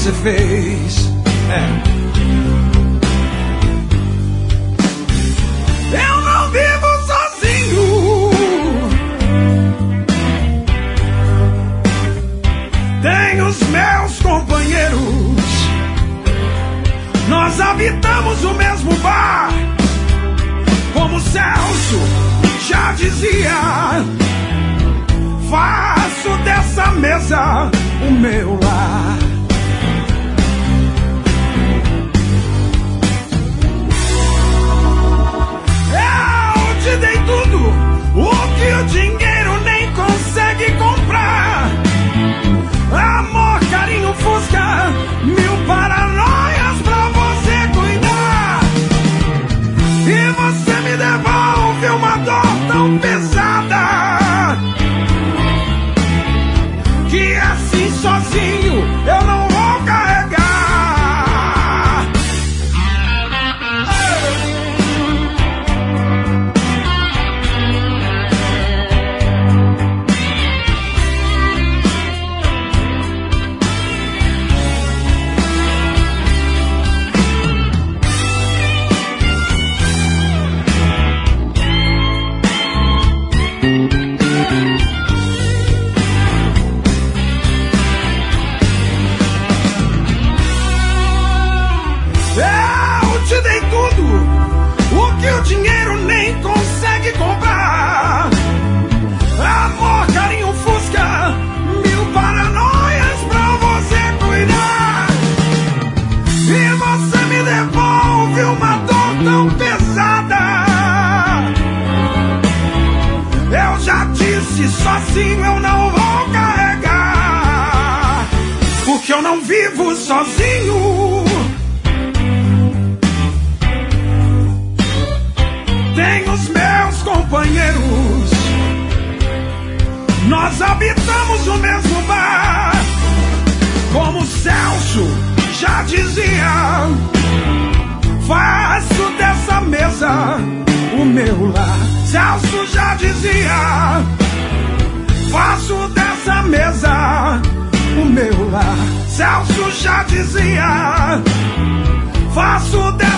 você fez. Eu não vivo sozinho, tenho os meus companheiros. Nós habitamos o mesmo bar, como Celso já dizia. Faço dessa mesa o meu lar. Eu te dei tudo o que o dinheiro nem consegue comprar. Amor, carinho, fusca, 1000 paranoias pra você cuidar. E você me devolve uma dor tão pesada que assim sozinho eu não vou carregar. O dinheiro nem consegue comprar. Amor, carinho, fusca, 1000 paranoias pra você cuidar. E você me devolve uma dor tão pesada. Eu já disse, sozinho eu não vou carregar, porque eu não vivo sozinho. Tenho os meus companheiros. Nós habitamos o mesmo bar, como Celso já dizia. Faço dessa mesa o meu lar. Celso já dizia. Faço dessa mesa o meu lar. Celso já dizia. Faço dessa